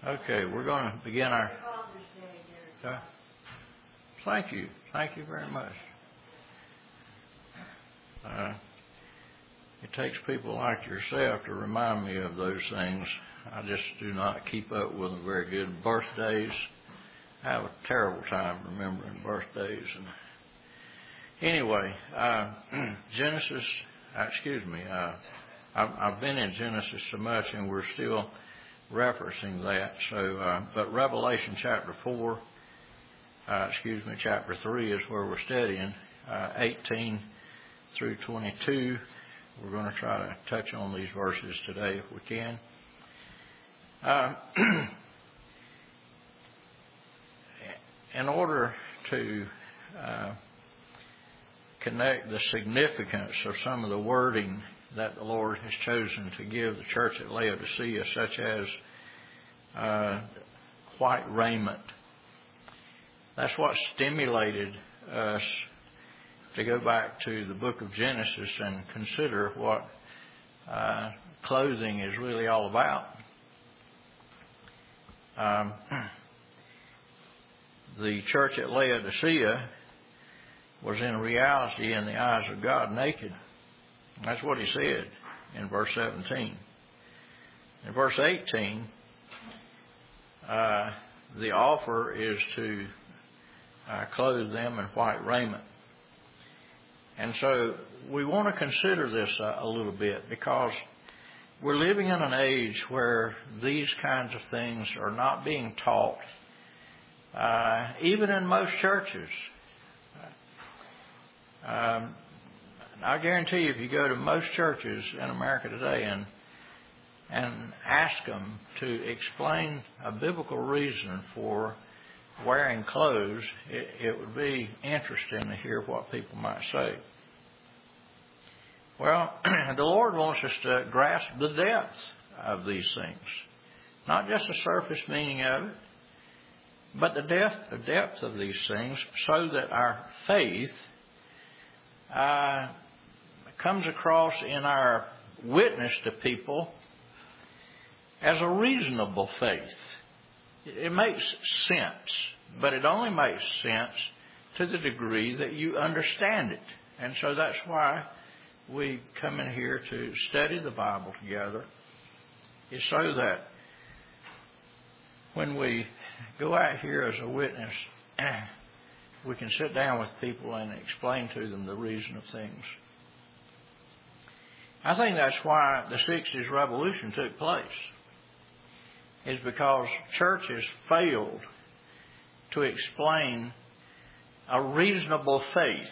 Okay, we're going to begin our... Thank you. Thank you very much. It takes people like yourself to remind me of those things. I just do not keep up with them very good. Birthdays, I have a terrible time remembering birthdays. And anyway, Genesis, I've been in Genesis so much and we're still referencing that. So, but Revelation chapter 3 is where we're studying, 18 through 22. We're going to try to touch on these verses today if we can. In order to connect the significance of some of the wording that the Lord has chosen to give the church at Laodicea, such as white raiment, that's what stimulated us to go back to the book of Genesis and consider what clothing is really all about. The church at Laodicea was in reality, in the eyes of God, naked. That's what he said in verse 17. In verse 18, the offer is to clothe them in white raiment. And so we want to consider this a little bit, because we're living in an age where these kinds of things are not being taught, even in most churches. I guarantee you, if you go to most churches in America today and ask them to explain a biblical reason for wearing clothes, it would be interesting to hear what people might say. Well, the Lord wants us to grasp the depth of these things. Not just the surface meaning of it, but the depth of these things, so that our faith comes across in our witness to people as a reasonable faith. It makes sense, but it only makes sense to the degree that you understand it. And so that's why we come in here to study the Bible together, is so that when we go out here as a witness, we can sit down with people and explain to them the reason of things. I think that's why the 60s revolution took place, is because churches failed to explain a reasonable faith,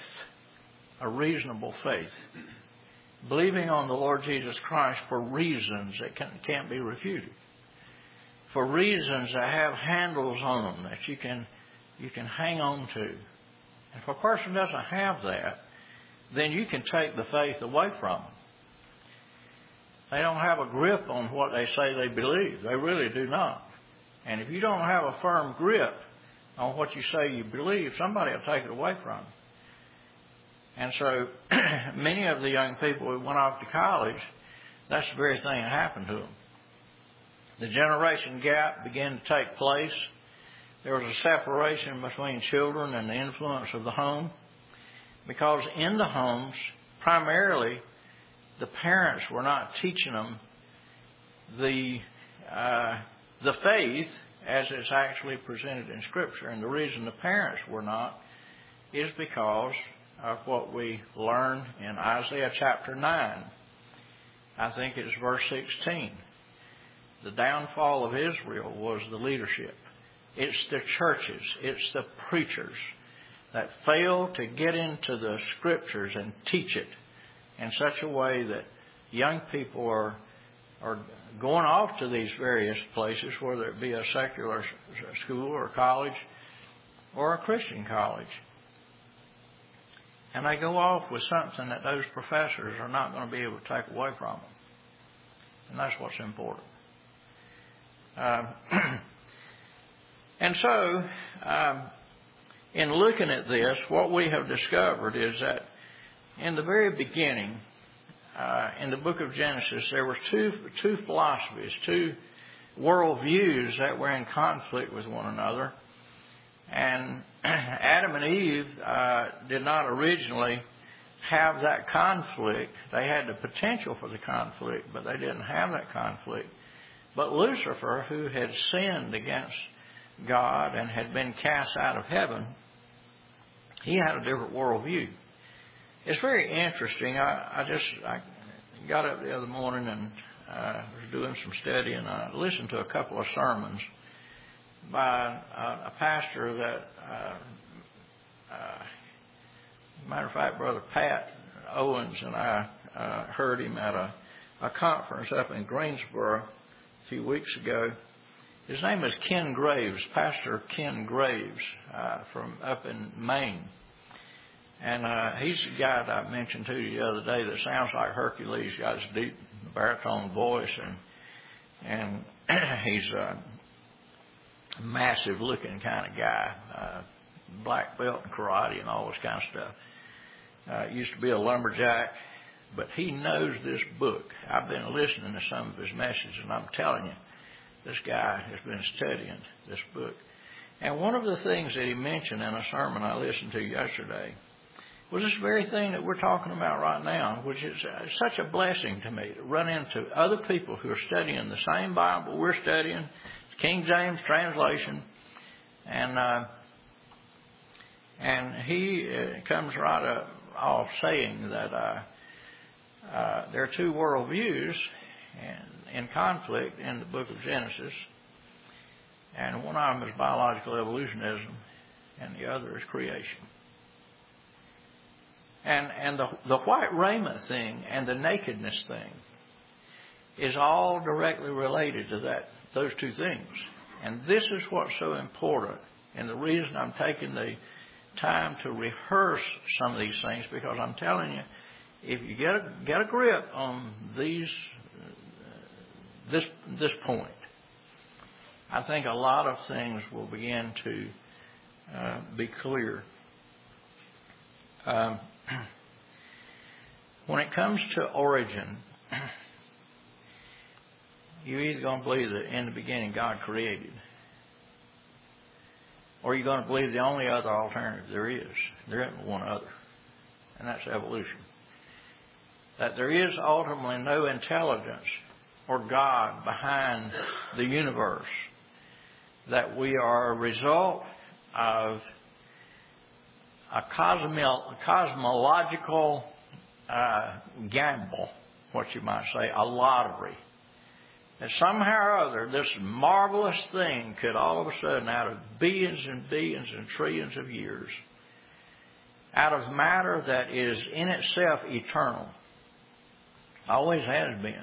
believing on the Lord Jesus Christ for reasons that can't be refuted, for reasons that have handles on them that you can hang on to. And if a person doesn't have that, then you can take the faith away from them. They don't have a grip on what they say they believe. They really do not. And if you don't have a firm grip on what you say you believe, somebody will take it away from you. And so many of the young people who went off to college, that's the very thing that happened to them. The generation gap began to take place. There was a separation between children and the influence of the home, because in the homes, primarily, the parents were not teaching them the faith as it's actually presented in Scripture. And the reason the parents were not is because of what we learn in Isaiah chapter 9. I think it's verse 16. The downfall of Israel was the leadership. It's the churches, it's the preachers that fail to get into the Scriptures and teach it in such a way that young people are going off to these various places, whether it be a secular school or college or a Christian college. And they go off with something that those professors are not going to be able to take away from them. And that's what's important. And so, in looking at this, what we have discovered is that in the very beginning, in the book of Genesis, there were two philosophies, two worldviews that were in conflict with one another. And Adam and Eve did not originally have that conflict. They had the potential for the conflict, but they didn't have that conflict. But Lucifer, who had sinned against God and had been cast out of heaven, he had a different worldview. It's very interesting. I got up the other morning and was doing some study, and I listened to a couple of sermons by a pastor that, matter of fact, Brother Pat Owens and I heard him at a conference up in Greensboro a few weeks ago. His name is Ken Graves, Pastor Ken Graves, from up in Maine. And he's the guy that I mentioned to you the other day that sounds like Hercules. He's got his deep baritone voice, and he's a massive looking kind of guy, black belt in karate and all this kind of stuff. Used to be a lumberjack, but he knows this book. I've been listening to some of his messages, and I'm telling you, this guy has been studying this book. And one of the things that he mentioned in a sermon I listened to yesterday was this very thing that we're talking about right now, which is such a blessing to me to run into other people who are studying the same Bible we're studying, King James translation, and he comes right off saying that there are two worldviews in conflict in the book of Genesis, and one of them is biological evolutionism, and the other is creation. And the white raiment thing and the nakedness thing is all directly related to those two things. And this is what's so important, and the reason I'm taking the time to rehearse some of these things, because I'm telling you, if you get a grip on this point, I think a lot of things will begin to be clear. When it comes to origin, you're either going to believe that in the beginning God created, or you're going to believe the only other alternative there isn't one other, and that's evolution. That there is ultimately no intelligence or God behind the universe, that we are a result of a cosmological gamble, what you might say, a lottery. And somehow or other, this marvelous thing could all of a sudden, out of billions and billions and trillions of years, out of matter that is in itself eternal, always has been,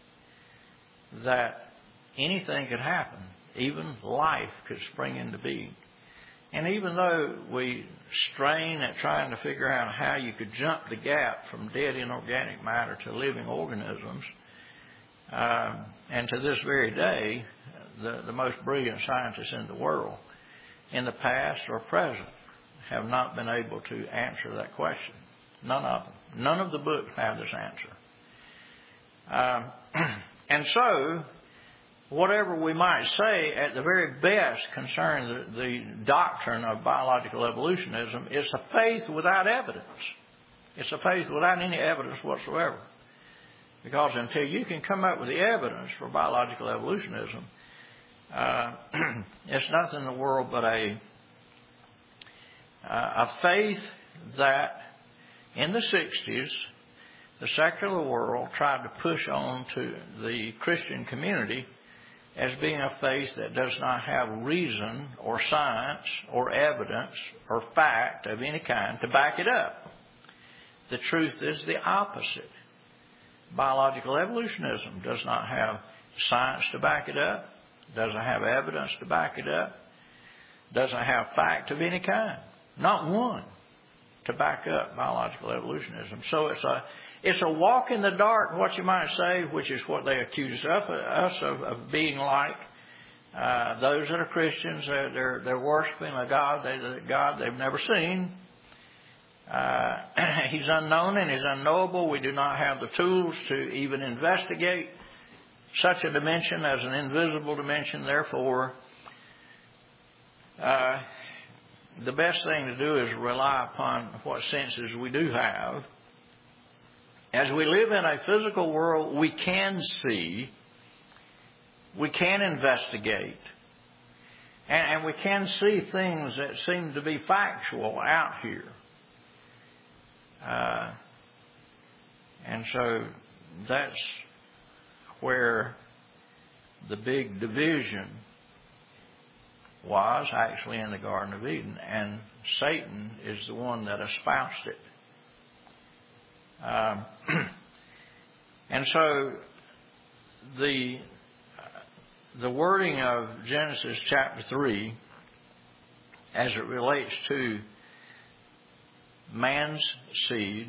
that anything could happen. Even life could spring into being. And even though we strain at trying to figure out how you could jump the gap from dead inorganic matter to living organisms, and to this very day, the most brilliant scientists in the world, in the past or present, have not been able to answer that question. None of them. None of the books have this answer. And so, whatever we might say at the very best concerning the doctrine of biological evolutionism, it's a faith without evidence. It's a faith without any evidence whatsoever. Because until you can come up with the evidence for biological evolutionism, it's nothing in the world but a faith that in the 60s, the secular world tried to push on to the Christian community as being a faith that does not have reason or science or evidence or fact of any kind to back it up. The truth is the opposite. Biological evolutionism does not have science to back it up, doesn't have evidence to back it up, doesn't have fact of any kind, not one, to back up biological evolutionism. So it's a walk in the dark, what you might say, which is what they accuse us of being like. Those that are Christians, they're worshiping a God they've never seen. He's unknown and He's unknowable. We do not have the tools to even investigate such a dimension as an invisible dimension. Therefore, the best thing to do is rely upon what senses we do have. As we live in a physical world, we can see, we can investigate, and we can see things that seem to be factual out here. And so that's where the big division was, actually, in the Garden of Eden. And Satan is the one that espoused it. And so the wording of Genesis chapter 3, as it relates to man's seed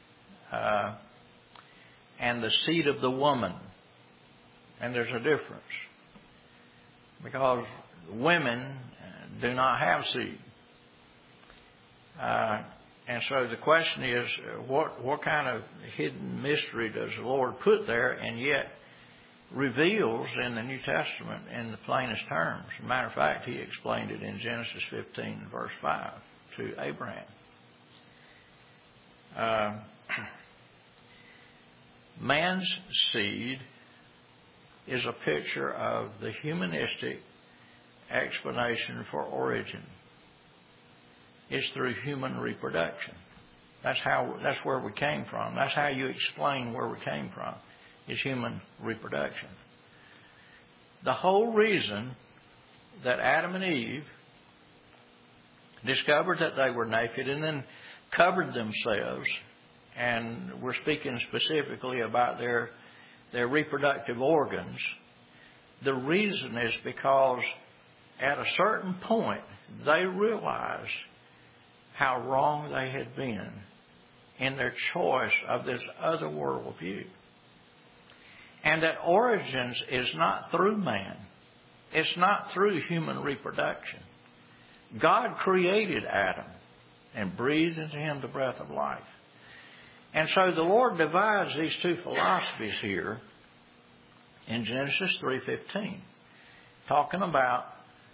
and the seed of the woman, and there's a difference, because women do not have seed. And so the question is, what kind of hidden mystery does the Lord put there, and yet reveals in the New Testament in the plainest terms? As a matter of fact, He explained it in Genesis 15, verse 5, to Abraham. Man's seed is a picture of the humanistic explanation for origin. It's through human reproduction. That's where we came from. That's how you explain where we came from, is human reproduction. The whole reason that Adam and Eve discovered that they were naked and then covered themselves, and we're speaking specifically about their reproductive organs, the reason is because at a certain point they realized how wrong they had been in their choice of this other worldview. And that origins is not through man. It's not through human reproduction. God created Adam and breathed into him the breath of life. And so the Lord divides these two philosophies here in Genesis 3:15, talking about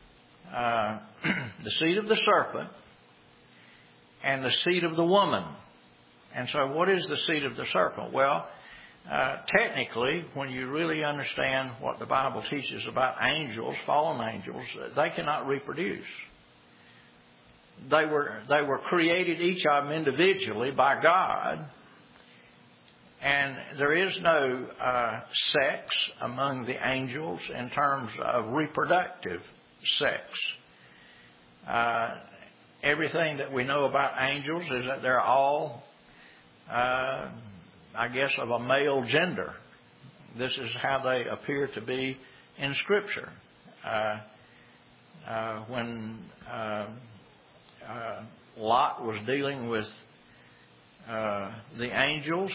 the seed of the serpent and the seed of the woman. And so what is the seed of the serpent? Well, technically, when you really understand what the Bible teaches about angels, fallen angels, they cannot reproduce. They were created, each of them individually, by God. And there is no sex among the angels in terms of reproductive sex. Everything that we know about angels is that they're all, I guess, of a male gender. This is how they appear to be in Scripture. When Lot was dealing with the angels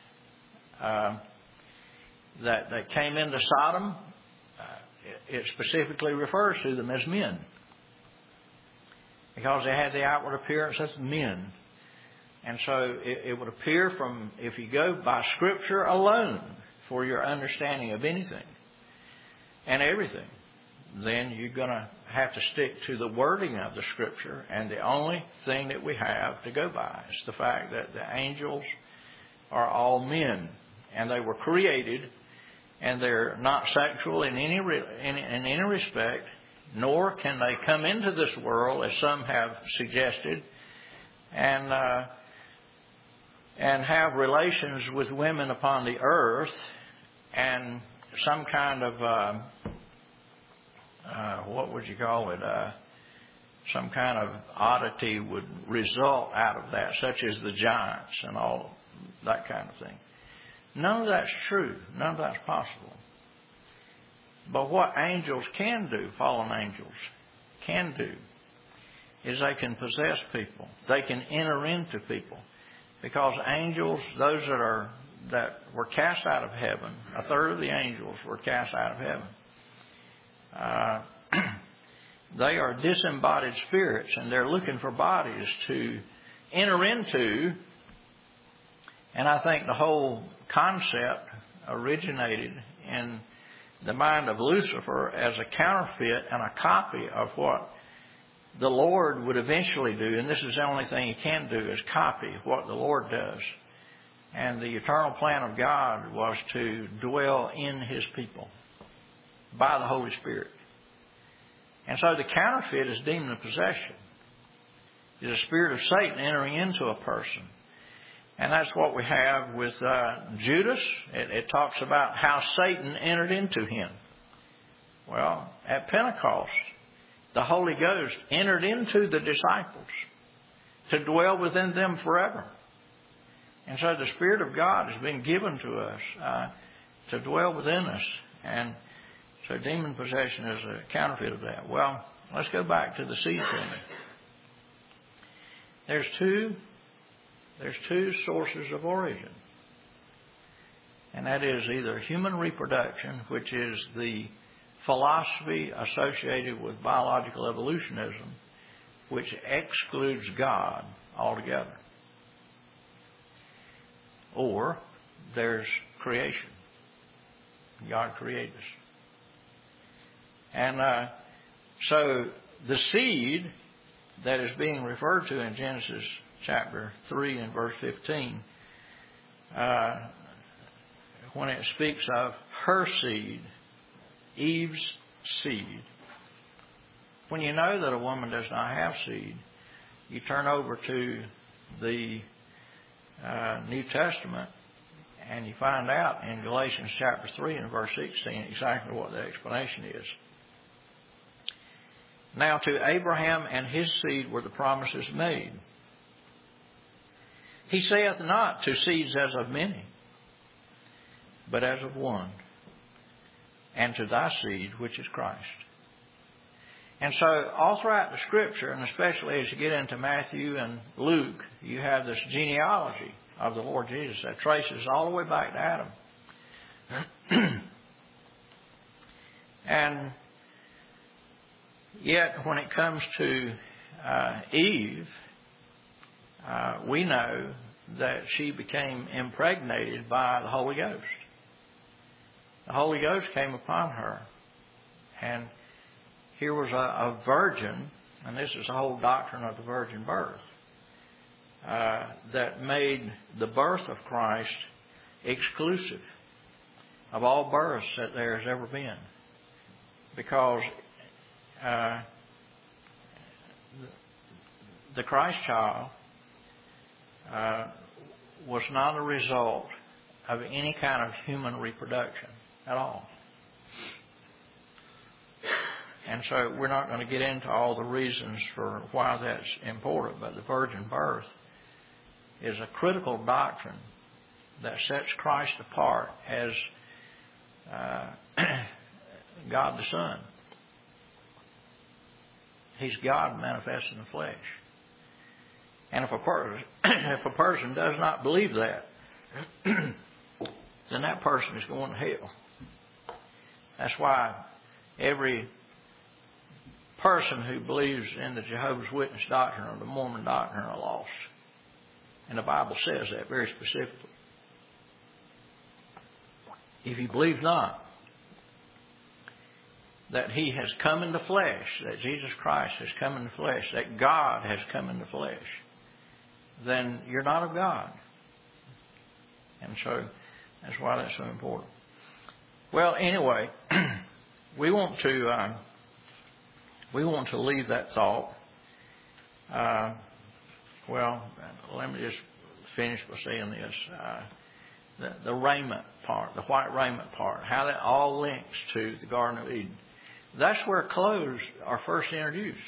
that came into Sodom, it specifically refers to them as men, because they had the outward appearance as men. And so it would appear from, if you go by Scripture alone for your understanding of anything and everything, then you're going to have to stick to the wording of the Scripture. And the only thing that we have to go by is the fact that the angels are all men, and they were created, and they're not sexual in any respect, nor can they come into this world, as some have suggested, and have relations with women upon the earth, and some kind of what would you call it? Some kind of oddity would result out of that, such as the giants and all that kind of thing. None of that's true. None of that's possible. But what angels can do, fallen angels can do, is they can possess people. They can enter into people. Because angels, those that were cast out of heaven, a third of the angels were cast out of heaven. They are disembodied spirits, and they're looking for bodies to enter into. And I think the whole concept originated in the mind of Lucifer as a counterfeit and a copy of what the Lord would eventually do. And this is the only thing he can do, is copy what the Lord does. And the eternal plan of God was to dwell in his people by the Holy Spirit. And so the counterfeit is demon possession. It's a spirit of Satan entering into a person. And that's what we have with Judas. It talks about how Satan entered into him. Well, at Pentecost, the Holy Ghost entered into the disciples to dwell within them forever. And so the Spirit of God has been given to us to dwell within us. And so demon possession is a counterfeit of that. Well, let's go back to the seed thing. There's two sources of origin. And that is either human reproduction, which is the philosophy associated with biological evolutionism, which excludes God altogether. Or there's creation. God created us. And so the seed that is being referred to in Genesis chapter 3 and verse 15, when it speaks of her seed, Eve's seed, when you know that a woman does not have seed, you turn over to the New Testament and you find out in Galatians chapter 3 and verse 16 exactly what the explanation is. Now to Abraham and his seed were the promises made. He saith not to seeds as of many, but as of one, and to thy seed, which is Christ. And so all throughout the Scripture, and especially as you get into Matthew and Luke, you have this genealogy of the Lord Jesus that traces all the way back to Adam. And yet when it comes to Eve, we know that she became impregnated by the Holy Ghost. The Holy Ghost came upon her. And here was a virgin, and this is the whole doctrine of the virgin birth, that made the birth of Christ exclusive of all births that there has ever been. Because the Christ child was not a result of any kind of human reproduction at all. And so we're not going to get into all the reasons for why that's important, but the virgin birth is a critical doctrine that sets Christ apart as God the Son. He's God manifest in the flesh. And if a person does not believe that, then that person is going to hell. That's why every person who believes in the Jehovah's Witness doctrine or the Mormon doctrine are lost. And the Bible says that very specifically. If you believe not that He has come in the flesh, that Jesus Christ has come in the flesh, that God has come in the flesh, then you're not of God. And so that's why that's so important. Well, anyway, we want to leave that thought. Well, let me just finish by saying this. The raiment part, the white raiment part, how that all links to the Garden of Eden. That's where clothes are first introduced.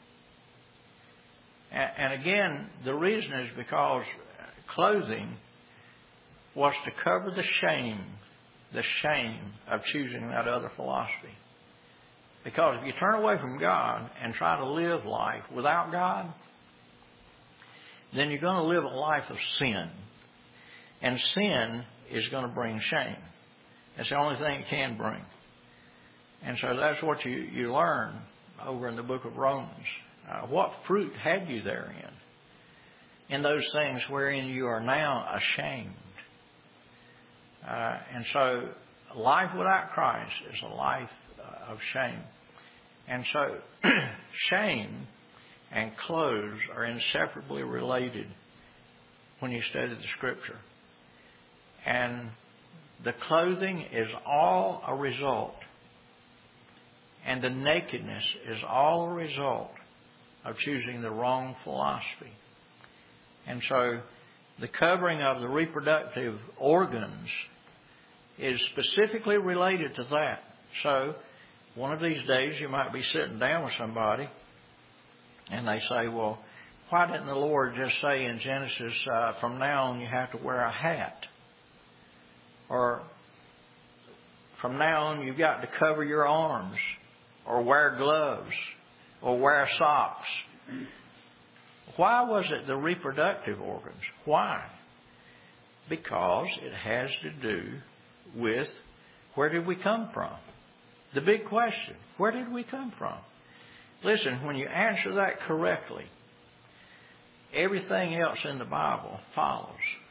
And again, the reason is because clothing was to cover the shame of choosing that other philosophy. Because if you turn away from God and try to live life without God, then you're going to live a life of sin. And sin is going to bring shame. It's the only thing it can bring. And so that's what you learn over in the book of Romans. What fruit had you therein? In those things wherein you are now ashamed. And so life without Christ is a life of shame. And so shame and clothes are inseparably related when you study the Scripture. And the clothing is all a result, and the nakedness is all a result of choosing the wrong philosophy. And so the covering of the reproductive organs is specifically related to that. So one of these days you might be sitting down with somebody and they say, well, why didn't the Lord just say in Genesis, from now on you have to wear a hat? Or from now on you've got to cover your arms, or wear gloves, or wear socks. Why was it the reproductive organs? Why? Because it has to do with where did we come from? The big question, where did we come from? Listen, when you answer that correctly, everything else in the Bible follows.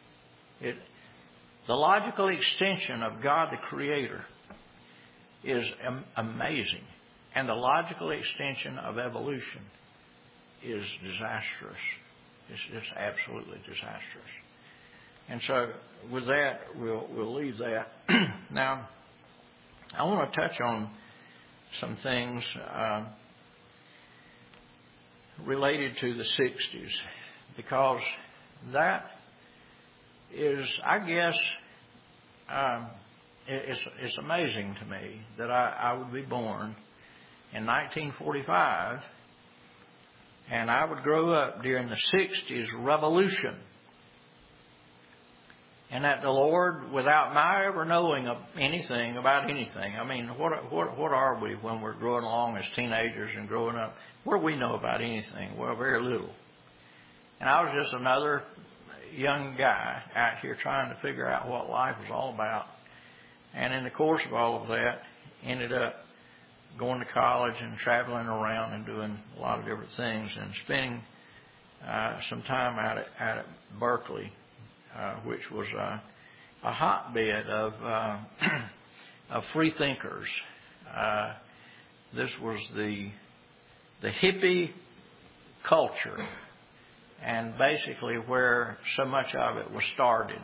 The logical extension of God the Creator is amazing. And the logical extension of evolution is disastrous. It's just absolutely disastrous. And so with that, we'll leave that. Now, I want to touch on some things related to the 60s, because that is, I guess, it's amazing to me that I would be born in 1945 and I would grow up during the 60s revolution, and that the Lord, without my ever knowing anything about anything, I mean, what are we when we're growing along as teenagers and growing up? What do we know about anything? Well, very little. And I was just another young guy out here trying to figure out what life was all about. And in the course of all of that, ended up going to college and traveling around and doing a lot of different things, and spending some time out at Berkeley, which was a hotbed of free thinkers. This was the hippie culture, and basically where so much of it was started.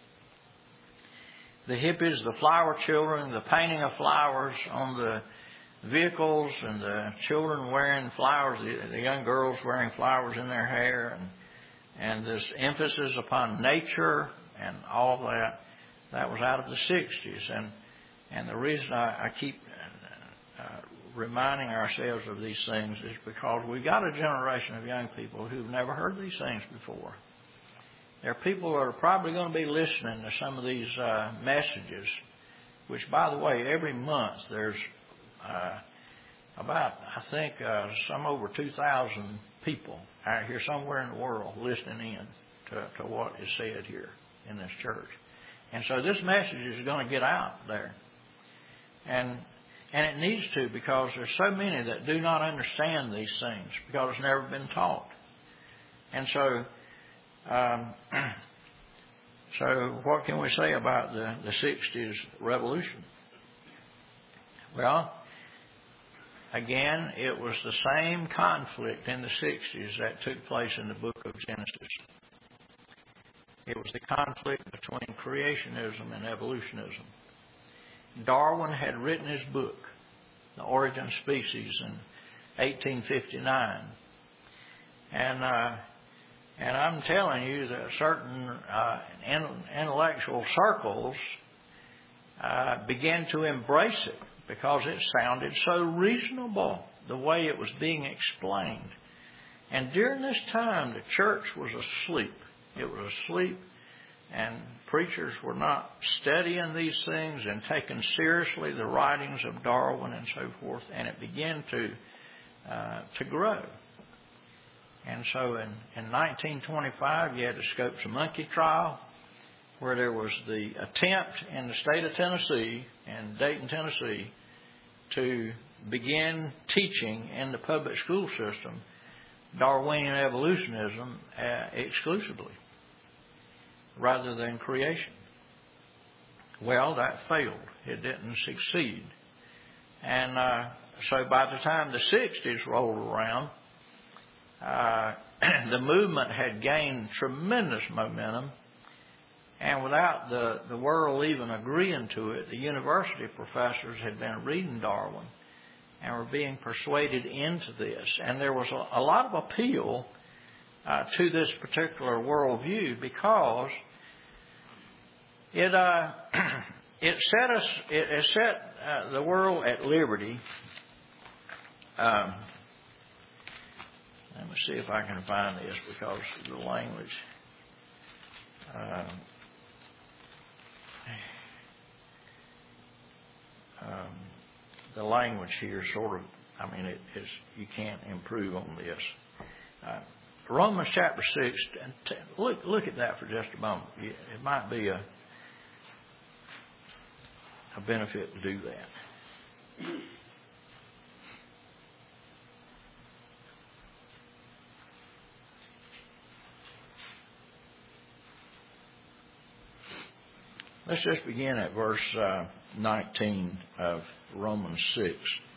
The hippies, the flower children, the painting of flowers on the vehicles, and the children wearing flowers, the young girls wearing flowers in their hair, and this emphasis upon nature and all of that was out of the 60s. And the reason I keep reminding ourselves of these things is because we've got a generation of young people who've never heard these things before. There are people that are probably going to be listening to some of these messages, which, by the way, every month there's about, I think, some over 2,000 people out here somewhere in the world listening in to what is said here in this church. And so this message is going to get out there. And it needs to, because there's so many that do not understand these things because it's never been taught. And so what can we say about the 60s revolution? Well, again, it was the same conflict in the 60s that took place in the book of Genesis. It was the conflict between creationism and evolutionism. Darwin had written his book, The Origin of Species, in 1859. And I'm telling you that certain intellectual circles began to embrace it because it sounded so reasonable, the way it was being explained. And during this time, the church was asleep. It was asleep, and preachers were not studying these things and taking seriously the writings of Darwin and so forth, and it began to grow. And so in 1925, you had the Scopes of Monkey trial, where there was the attempt in the state of Tennessee, in Dayton, Tennessee, to begin teaching in the public school system Darwinian evolutionism exclusively, rather than creation. Well, that failed. It didn't succeed. And so by the time the 60s rolled around, the movement had gained tremendous momentum. And without the world even agreeing to it, the university professors had been reading Darwin and were being persuaded into this. And there was a lot of appeal to this particular worldview because it set the world at liberty. Let me see if I can find this because the language. The language here sort of, you can't improve on this. Romans chapter 6, look at that for just a moment. It might be a benefit to do that. Let's just begin at verse 19 of Romans 6.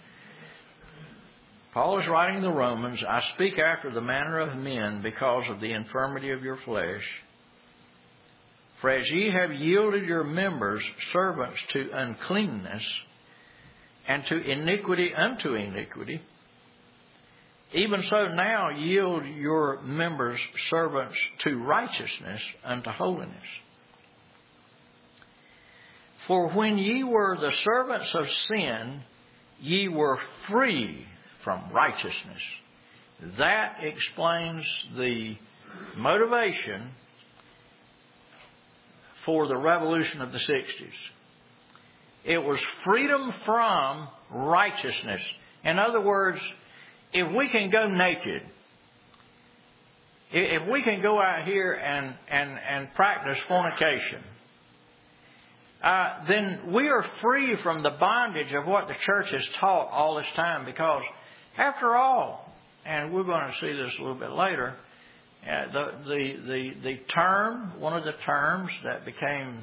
Paul is writing the Romans, I speak after the manner of men because of the infirmity of your flesh. For as ye have yielded your members servants to uncleanness, and to iniquity unto iniquity, even so now yield your members servants to righteousness unto holiness. For when ye were the servants of sin, ye were free from righteousness. That explains the motivation for the revolution of the 60s. It was freedom from righteousness. In other words, if we can go naked, if we can go out here and practice fornication, then we are free from the bondage of what the church has taught all this time. Because, after all, and we're going to see this a little bit later, the term, one of the terms that became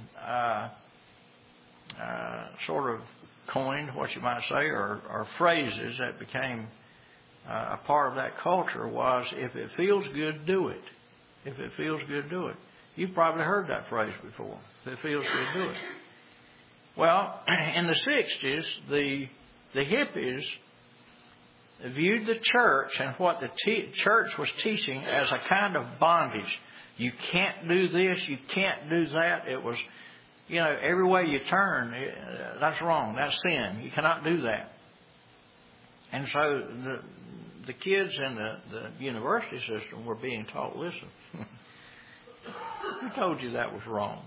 sort of coined, what you might say, or phrases that became a part of that culture was, if it feels good, do it. If it feels good, do it. You've probably heard that phrase before. If it feels good, do it. Well, in the 60s, the hippies viewed the church and what the church was teaching as a kind of bondage. You can't do this, you can't do that. It was, every way you turn, that's wrong, that's sin. You cannot do that. And so the kids in the university system were being taught, listen, who told you that was wrong?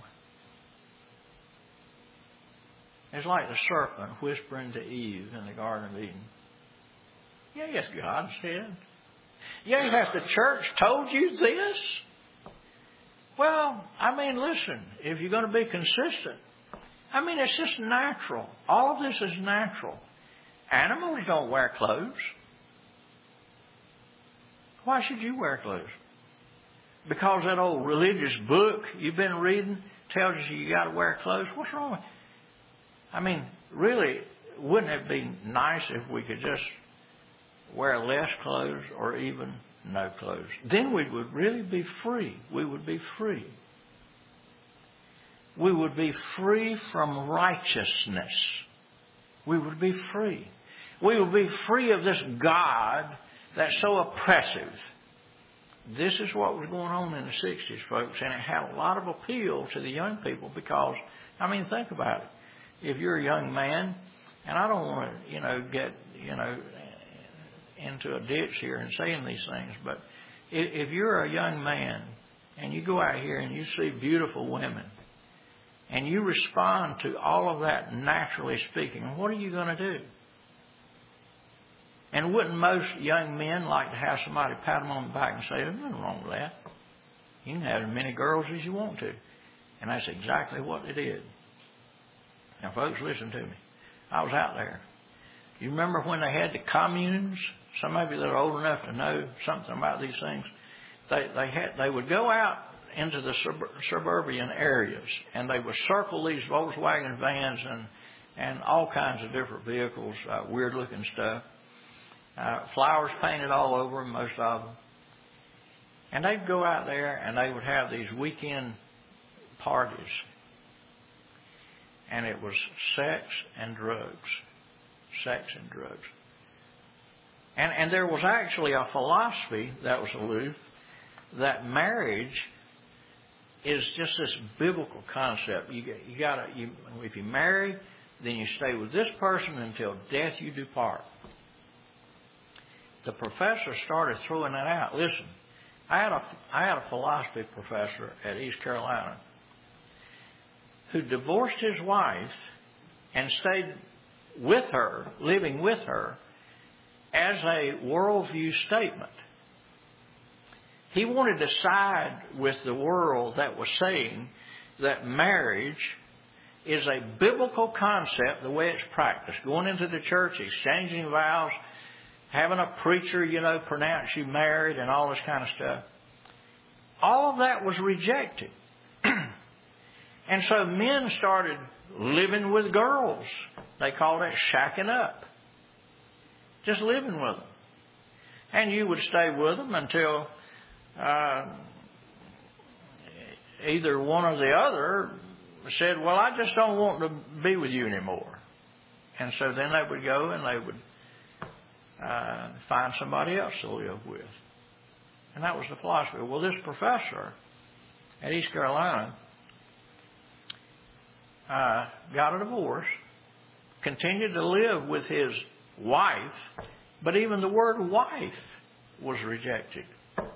It's like the serpent whispering to Eve in the Garden of Eden. Yeah, yes, God said. Yeah, yes, the church told you this? Well, listen, if you're going to be consistent, it's just natural. All of this is natural. Animals don't wear clothes. Why should you wear clothes? Because that old religious book you've been reading tells you got to wear clothes. What's wrong with it? Really, wouldn't it be nice if we could just wear less clothes or even no clothes? Then we would really be free. We would be free. We would be free from righteousness. We would be free. We would be free of this God that's so oppressive. This is what was going on in the 60s, folks, and it had a lot of appeal to the young people because, think about it. If you're a young man, and I don't want to, get, into a ditch here and saying these things, but if you're a young man and you go out here and you see beautiful women and you respond to all of that naturally speaking, what are you going to do? And wouldn't most young men like to have somebody pat them on the back and say, there's nothing wrong with that. You can have as many girls as you want to. And that's exactly what they did. Now, folks, listen to me. I was out there. You remember when they had the communes? Some of you that are old enough to know something about these things. They would go out into the suburban areas, and they would circle these Volkswagen vans and all kinds of different vehicles, weird-looking stuff. Flowers painted all over them, most of them. And they'd go out there and they would have these weekend parties. And it was sex and drugs. Sex and drugs. And there was actually a philosophy that was aloof that marriage is just this biblical concept. If you marry, then you stay with this person until death you do part. The professor started throwing that out. Listen, I had a philosophy professor at East Carolina who divorced his wife and stayed with her, living with her, as a worldview statement. He wanted to side with the world that was saying that marriage is a biblical concept the way it's practiced. Going into the church, exchanging vows, having a preacher, pronounce you married and all this kind of stuff. All of that was rejected. And so men started living with girls. They called it shacking up. Just living with them. And you would stay with them until either one or the other said, well, I just don't want to be with you anymore. And so then they would go and they would find somebody else to live with. And that was the philosophy. Well, this professor at East Carolina got a divorce, continued to live with his wife, but even the word wife was rejected.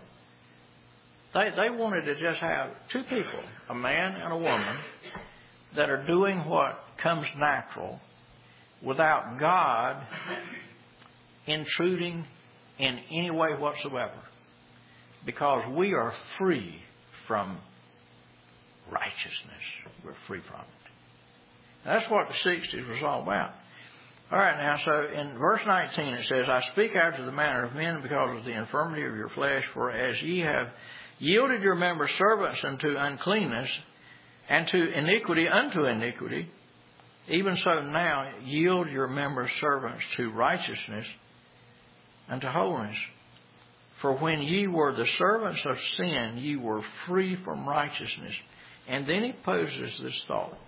They wanted to just have two people, a man and a woman, that are doing what comes natural without God intruding in any way whatsoever. Because we are free from righteousness. We're free from it. That's what the 60s was all about. All right, now, so in verse 19 it says, I speak after the manner of men because of the infirmity of your flesh, for as ye have yielded your members servants unto uncleanness, and to iniquity unto iniquity, even so now yield your members servants to righteousness, unto holiness. For when ye were the servants of sin, ye were free from righteousness. And then he poses this thought.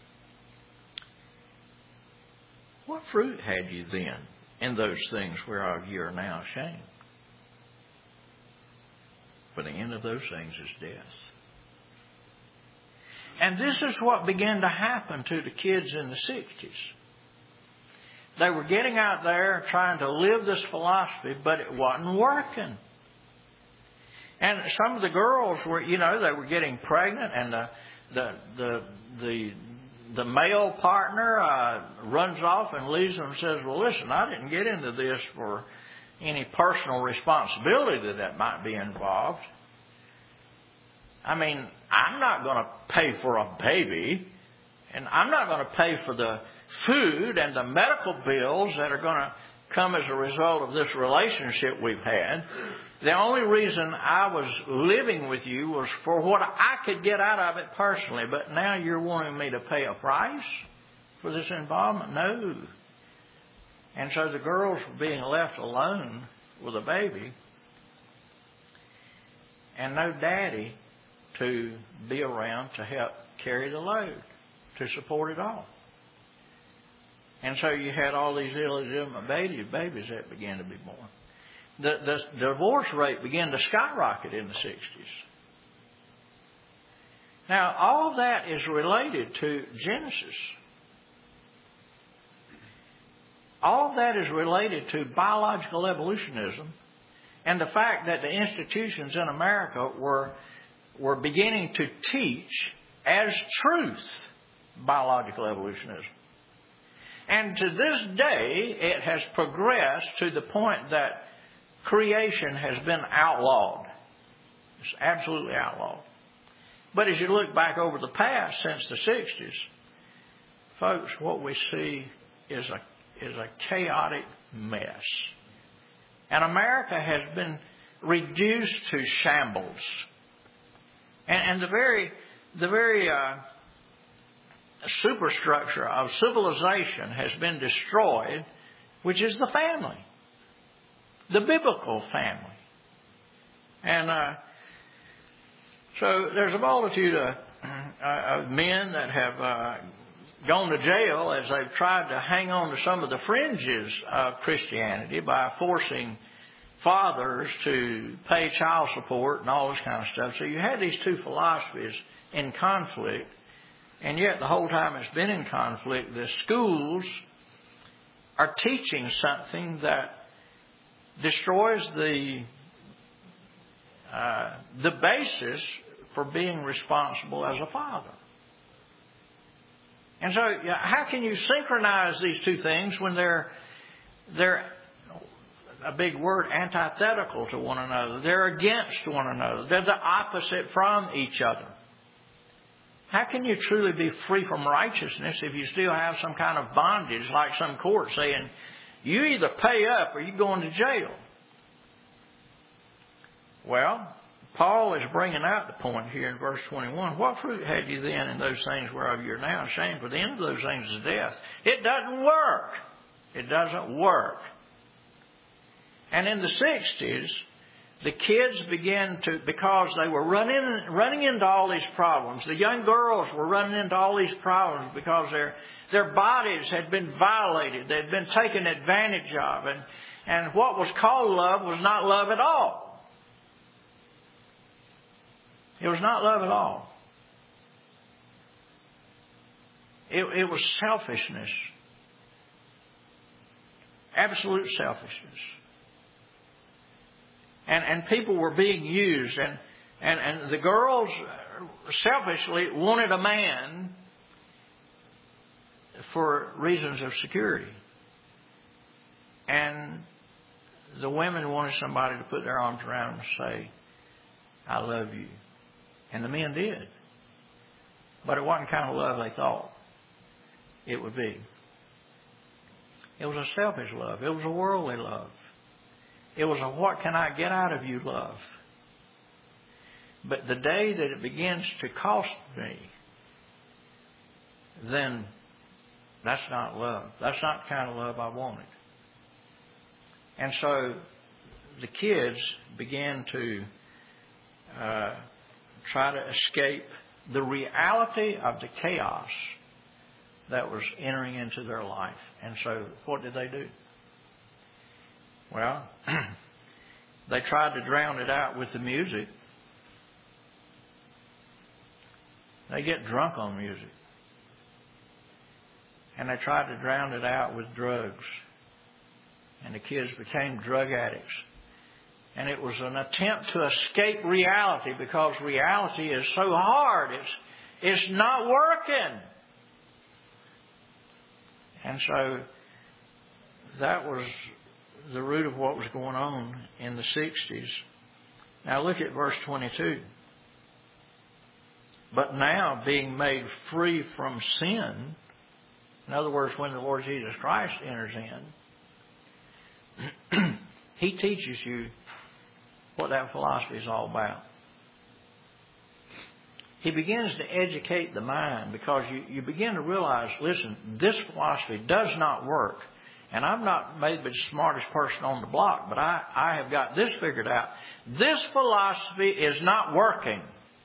What fruit had you then in those things whereof ye are now ashamed? For the end of those things is death. And this is what began to happen to the kids in the 60s. They were getting out there trying to live this philosophy, but it wasn't working. And some of the girls were, they were getting pregnant, and the male partner runs off and leaves them and says, well, listen, I didn't get into this for any personal responsibility that might be involved. I mean, I'm not going to pay for a baby, and I'm not going to pay for the food and the medical bills that are going to come as a result of this relationship we've had. The only reason I was living with you was for what I could get out of it personally. But now you're wanting me to pay a price for this involvement? No. And so the girls were being left alone with a baby and no daddy to be around to help carry the load, to support it all. And so you had all these illegitimate babies that began to be born. The divorce rate began to skyrocket in the 60s. Now, all of that is related to Genesis. All of that is related to biological evolutionism and the fact that the institutions in America were beginning to teach as truth biological evolutionism. And to this day, it has progressed to the point that creation has been outlawed. It's absolutely outlawed. But as you look back over the past, since the 60s, folks, what we see is a chaotic mess. And America has been reduced to shambles. And the very superstructure of civilization has been destroyed, which is the family, the biblical family. And so there's a multitude of men that have gone to jail as they've tried to hang on to some of the fringes of Christianity by forcing fathers to pay child support and all this kind of stuff. So you had these two philosophies in conflict, and yet the whole time it's been in conflict, the schools are teaching something that destroys the basis for being responsible as a father. And so how can you synchronize these two things when they're a big word, antithetical to one another? They're against one another. They're the opposite from each other. How can you truly be free from righteousness if you still have some kind of bondage, like some court saying, you either pay up or you're going to jail? Well, Paul is bringing out the point here in verse 21. What fruit had you then in those things whereof you are now ashamed? For the end of those things is death. It doesn't work. It doesn't work. And in the 60s, the kids began to, because they were running into all these problems. The young girls were running into all these problems because their bodies had been violated. They had been taken advantage of. And what was called love was not love at all. It was not love at all. It was selfishness. Absolute selfishness. And people were being used. And the girls selfishly wanted a man for reasons of security. And the women wanted somebody to put their arms around them and say, I love you. And the men did. But it wasn't the kind of love they thought it would be. It was a selfish love. It was a worldly love. It was a what can I get out of you love. But the day that it begins to cost me, then that's not love. That's not the kind of love I wanted. And so the kids began to try to escape the reality of the chaos that was entering into their life. And so what did they do? Well, they tried to drown it out with the music. They get drunk on music. And they tried to drown it out with drugs. And the kids became drug addicts. And it was an attempt to escape reality because reality is so hard. It's not working. And so that was the root of what was going on in the 60s. Now look at verse 22. But now being made free from sin, in other words, when the Lord Jesus Christ enters in, He teaches you what that philosophy is all about. He begins to educate the mind because you begin to realize, listen, this philosophy does not work. And I'm not maybe the smartest person on the block, but I have got this figured out. This philosophy is not working.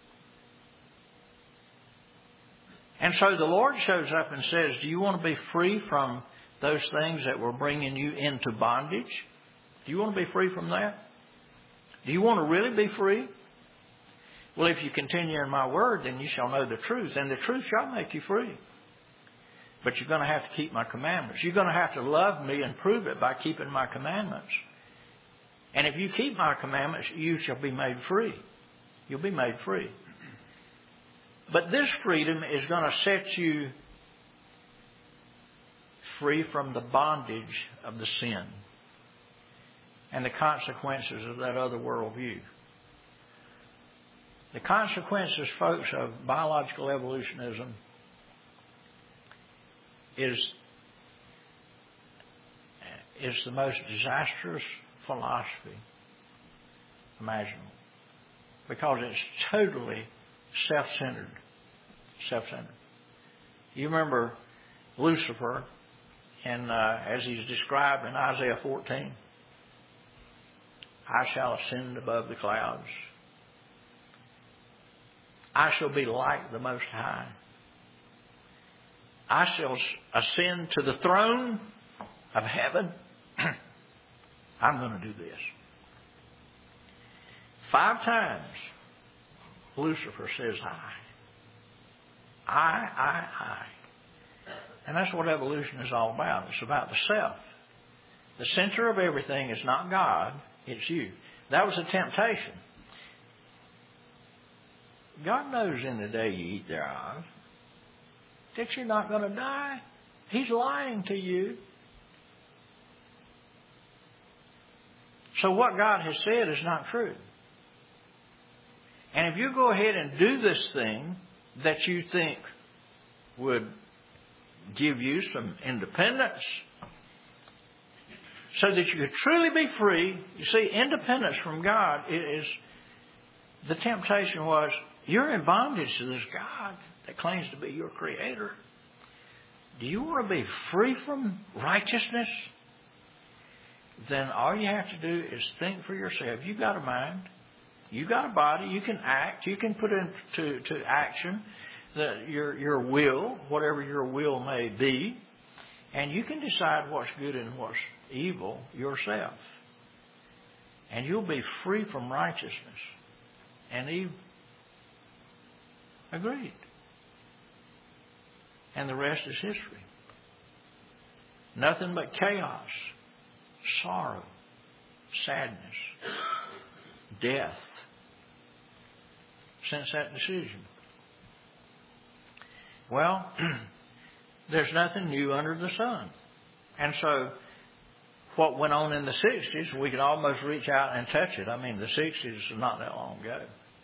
And so the Lord shows up and says, do you want to be free from those things that were bringing you into bondage? Do you want to be free from that? Do you want to really be free? Well, if you continue in my word, then you shall know the truth, and the truth shall make you free. But you're going to have to keep my commandments. You're going to have to love me and prove it by keeping my commandments. And if you keep my commandments, you shall be made free. You'll be made free. But this freedom is going to set you free from the bondage of the sin and the consequences of that other worldview. The consequences, folks, of biological evolutionism is the most disastrous philosophy imaginable, because it's totally self-centered. Self-centered. You remember Lucifer, and as he's described in Isaiah 14, I shall ascend above the clouds. I shall be like the Most High. I shall ascend to the throne of heaven. I'm going to do this. 5 times Lucifer says I. And that's what evolution is all about. It's about the self. The center of everything is not God, it's you. That was a temptation. God knows in the day you eat thereof that you're not going to die. He's lying to you. So what God has said is not true. And if you go ahead and do this thing that you think would give you some independence so that you could truly be free. You see, independence from God the temptation was, you're in bondage to this God that claims to be your creator. Do you want to be free from righteousness? Then all you have to do is think for yourself. You've got a mind. You've got a body. You can act. You can put into action your will, whatever your will may be. And you can decide what's good and what's evil yourself. And you'll be free from righteousness. And Eve agreed. And the rest is history. Nothing but chaos, sorrow, sadness, death since that decision. Well, there's nothing new under the sun. And so what went on in the 60s, we could almost reach out and touch it. I mean, the 60s is not that long ago.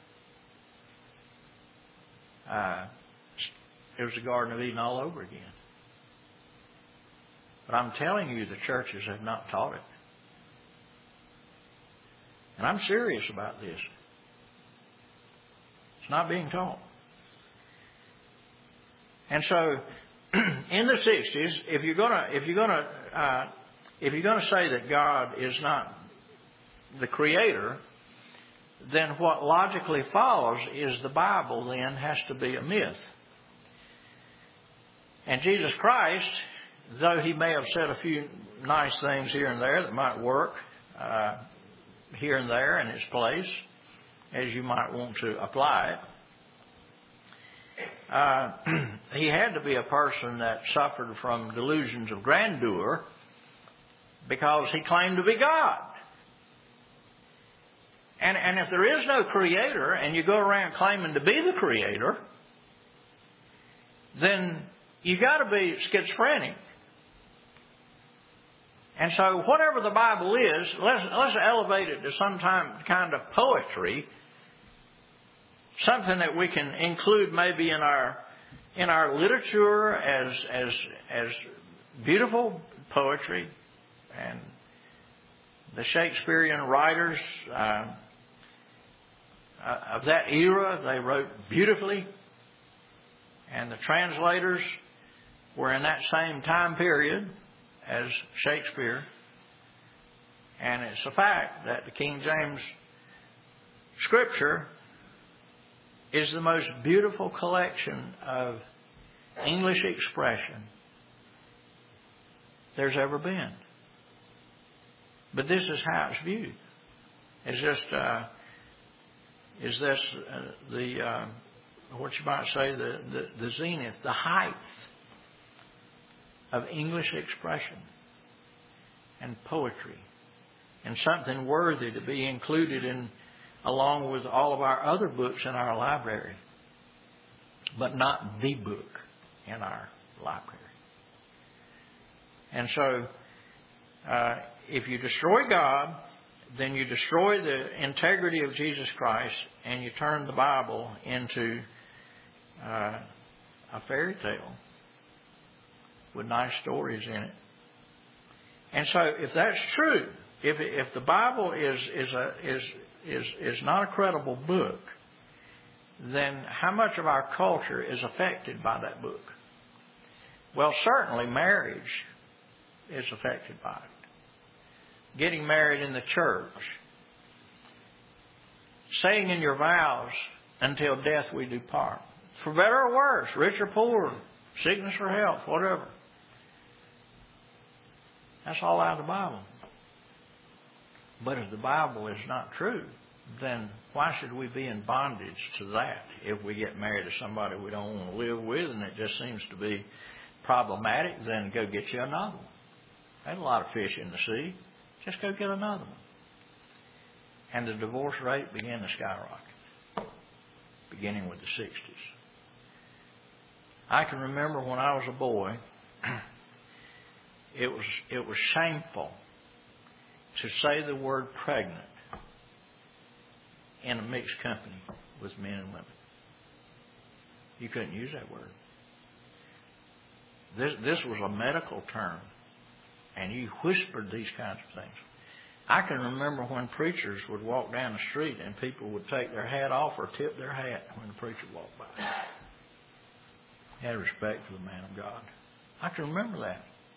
It was the Garden of Eden all over again. But I'm telling you, the churches have not taught it. And I'm serious about this. It's not being taught. And so, in the 60s, if you're going to say that God is not the creator, then what logically follows is the Bible then has to be a myth. And Jesus Christ, though he may have said a few nice things here and there that might work here and there in its place, as you might want to apply it, he had to be a person that suffered from delusions of grandeur because he claimed to be God. And if there is no creator and you go around claiming to be the creator, then you got to be schizophrenic. And so whatever the Bible is, let's elevate it to some kind of poetry, something that we can include maybe in our literature as beautiful poetry. And the Shakespearean writers of that era, they wrote beautifully. And the translators were in that same time period as Shakespeare. And it's a fact that the King James Scripture is the most beautiful collection of English expression there's ever been. But this is how it's viewed. It's just, is this what you might say, the zenith, the height of English expression and poetry, and something worthy to be included in along with all of our other books in our library, but not the book in our library. And so, if you destroy God, then you destroy the integrity of Jesus Christ, and you turn the Bible into a fairy tale with nice stories in it. And so, if that's true, if the Bible is not a credible book, then how much of our culture is affected by that book? Well, certainly marriage is affected by it. Getting married in the church. Saying in your vows, until death we do part. For better or worse, rich or poor, sickness or health, whatever. That's all out of the Bible. But if the Bible is not true, then why should we be in bondage to that if we get married to somebody we don't want to live with and it just seems to be problematic? Then go get you another one. There's a lot of fish in the sea. Just go get another one. And the divorce rate began to skyrocket, beginning with the 60s. I can remember when I was a boy, it was shameful to say the word pregnant in a mixed company with men and women. You couldn't use that word. This was a medical term, and you whispered these kinds of things. I can remember when preachers would walk down the street and people would take their hat off or tip their hat when the preacher walked by. Had respect for the man of God. I can remember that.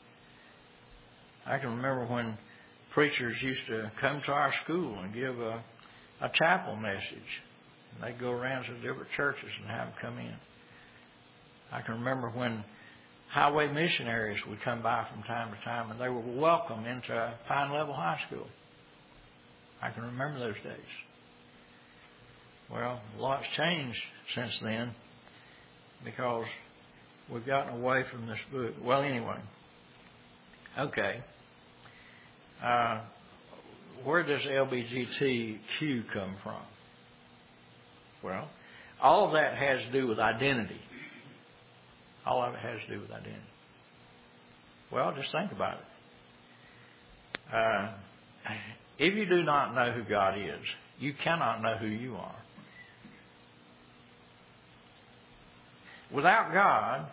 I can remember when preachers used to come to our school and give a chapel message. And they'd go around to different churches and have them come in. I can remember when highway missionaries would come by from time to time and they were welcome into Pine Level High School. I can remember those days. Well, a lot's changed since then because we've gotten away from this book. Well, anyway. Okay. Where does LGBTQ come from? Well, all of that has to do with identity. All of it has to do with identity. Well, just think about it. If you do not know who God is, you cannot know who you are. Without God,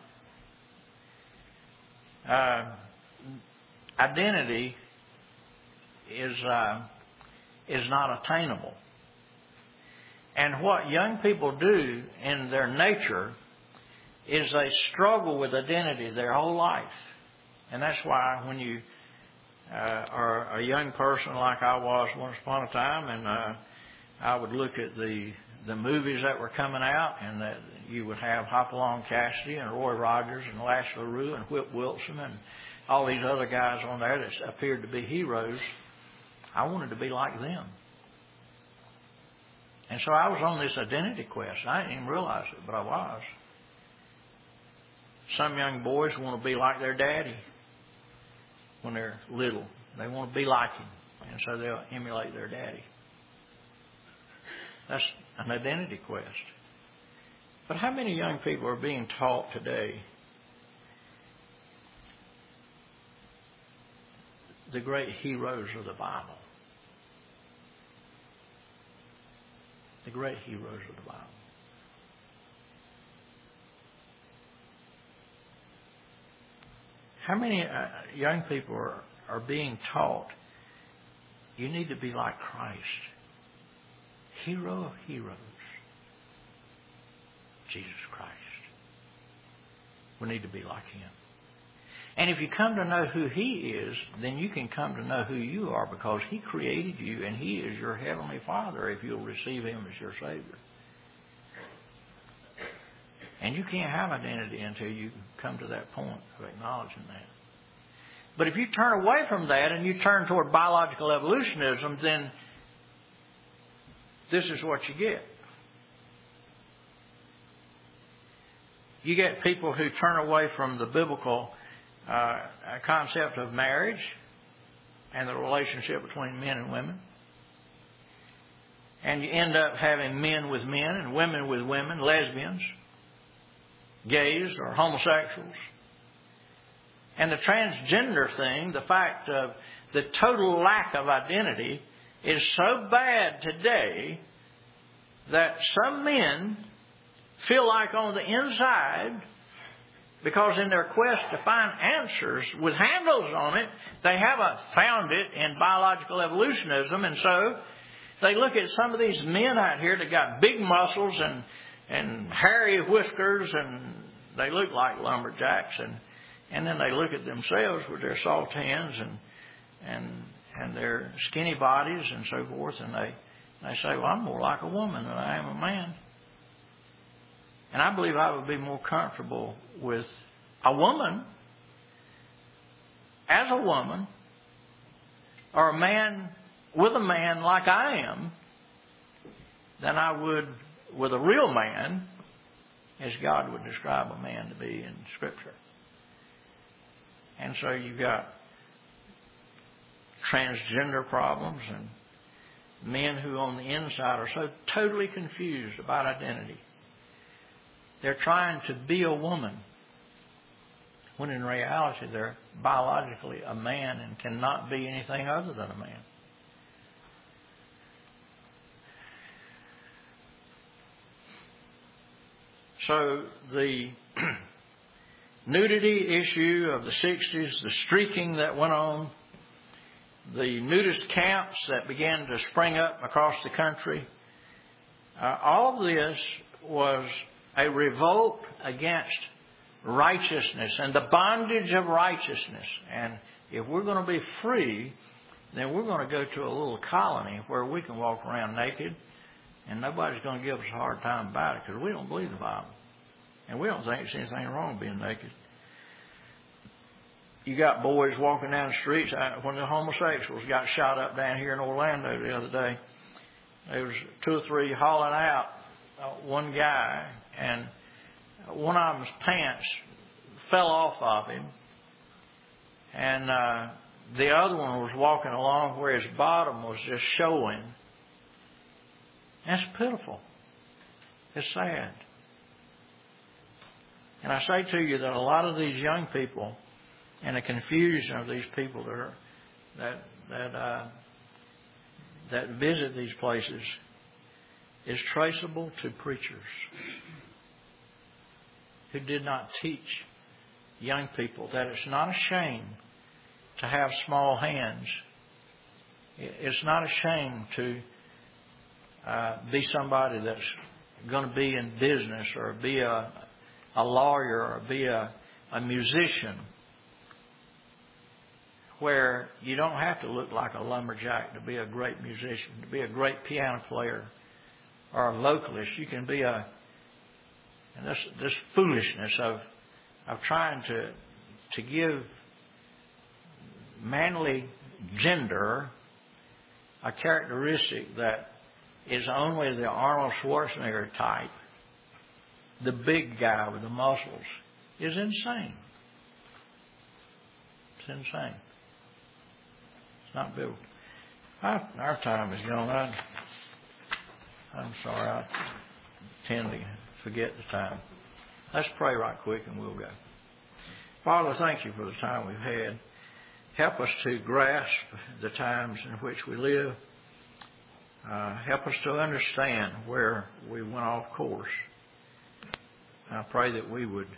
identity is not attainable. And what young people do in their nature is they struggle with identity their whole life. And that's why when you are a young person like I was once upon a time, and I would look at the movies that were coming out, and that you would have Hopalong Cassidy and Roy Rogers and Lash LaRue and Whip Wilson and all these other guys on there that appeared to be heroes. I wanted to be like them. And so I was on this identity quest. I didn't even realize it, but I was. Some young boys want to be like their daddy when they're little. They want to be like him. And so they'll emulate their daddy. That's an identity quest. But how many young people are being taught today the great heroes of the Bible? The great heroes of the Bible. How many young people are being taught you need to be like Christ? Hero of heroes. Jesus Christ. We need to be like Him. And if you come to know who He is, then you can come to know who you are, because He created you and He is your Heavenly Father if you'll receive Him as your Savior. And you can't have identity until you come to that point of acknowledging that. But if you turn away from that and you turn toward biological evolutionism, then this is what you get. You get people who turn away from the biblical concept of marriage and the relationship between men and women. And you end up having men with men and women with women, lesbians, gays or homosexuals. And the transgender thing, the fact of the total lack of identity, is so bad today that some men feel like on the inside, because in their quest to find answers with handles on it, they haven't found it in biological evolutionism. And so they look at some of these men out here that got big muscles and and hairy whiskers, and they look like lumberjacks, and then they look at themselves with their soft hands and their skinny bodies and so forth, and they say, well, I'm more like a woman than I am a man. And I believe I would be more comfortable with a woman as a woman, or a man with a man like I am, than I would with a real man, as God would describe a man to be in Scripture. And so you've got transgender problems and men who on the inside are so totally confused about identity. They're trying to be a woman, when in reality they're biologically a man and cannot be anything other than a man. So the nudity issue of the 60s, the streaking that went on, the nudist camps that began to spring up across the country, all of this was a revolt against righteousness and the bondage of righteousness. And if we're going to be free, then we're going to go to a little colony where we can walk around naked, and nobody's going to give us a hard time about it, because we don't believe the Bible. And we don't think there's anything wrong with being naked. You got boys walking down the streets. When the homosexuals got shot up down here in Orlando the other day, there was 2 or 3 hauling out one guy, and one of them's pants fell off of him, and the other one was walking along where his bottom was just showing. That's pitiful. It's sad. And I say to you that a lot of these young people and the confusion of these people that visit these places is traceable to preachers who did not teach young people that it's not a shame to have small hands. It's not a shame to be somebody that's going to be in business, or be a lawyer, or be a musician, where you don't have to look like a lumberjack to be a great musician, to be a great piano player, or a vocalist. You can be and this foolishness of trying to give manly gender a characteristic that is only the Arnold Schwarzenegger type, the big guy with the muscles, is insane. It's insane. It's not biblical. Our time is gone. I'm sorry. I tend to forget the time. Let's pray right quick and we'll go. Father, thank you for the time we've had. Help us to grasp the times in which we live. Help us to understand where we went off course. I pray that we would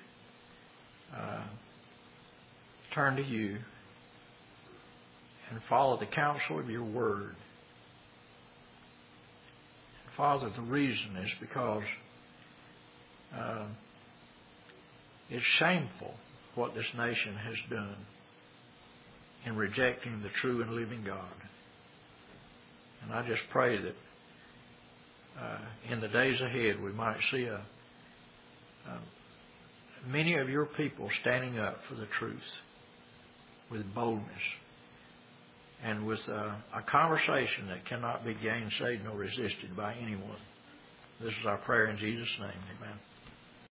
turn to you and follow the counsel of your word. Father, the reason is because it's shameful what this nation has done in rejecting the true and living God. And I just pray that in the days ahead we might see many of your people standing up for the truth with boldness and with a conversation that cannot be gainsaid nor resisted by anyone. This is our prayer in Jesus' name. Amen.